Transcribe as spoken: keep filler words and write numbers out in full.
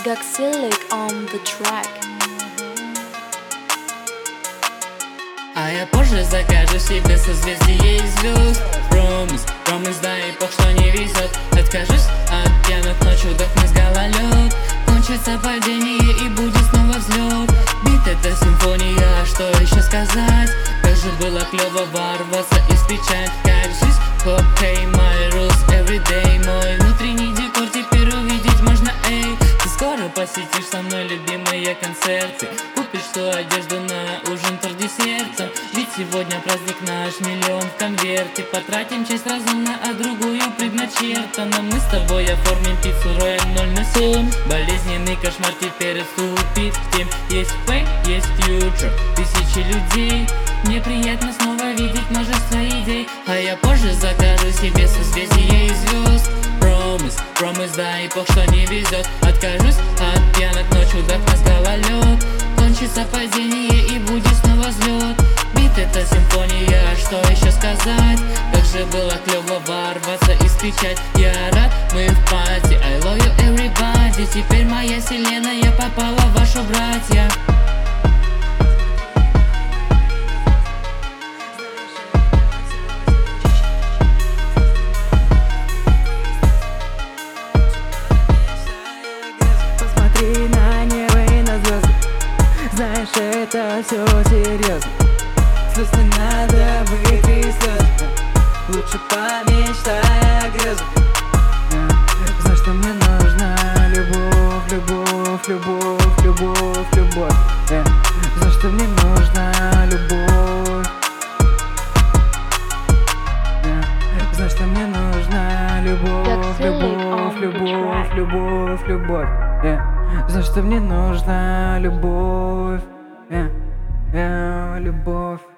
Gaxilic on the track. А я позже закажу себе созвездие из звезд. Промис, промис, да и пох, что не везет. Откажусь от пьяных ночью, вдохну с гололед. Кончится падение и будет снова взлет. Бит — это симфония, что еще сказать? Как же было клево ворваться из печаль. Как жизнь, хоп, hey, my rules everyday. Мой внутренний декор теперь увидеть можно, эй. Ты скоро посетишь со мной любимые концерты. Купишь ту одежду на ужин, торт десертом. Ведь сегодня праздник наш, миллион в конверте. Потратим часть разумно, а другую предначертано. Мы с тобой оформим пиццу Рояль ноль на семь. Болезненный кошмар теперь отступит в тем. Есть фейк, есть фьючер, тысячи людей. Мне приятно снова видеть множество идей. А я позже закажу себе созвездие из звезд. Промис, промис, да и пох, что не везет. Откажусь от пьяных ночью, вдохну с гололед. Кончится падение и будет снова взлет. Бит — это симфония, что еще сказать? Как же было клево ворваться из печать. Я рад, мы в пати, I love you everybody. Теперь моя вселенная попала в вашу братья. Посмотри на небо и на звезды. Знаешь, это все серьезно. Слез не надо выпить слезы. Лучше помечтай о грезах. Знаешь, что мне нужна любовь, любовь, любовь, любовь, любовь. Знаешь, что мне нужна любовь. Знаешь, что мне нужна любовь, любовь, любовь, любовь, любовь. Знаешь, что мне нужна любовь, любовь.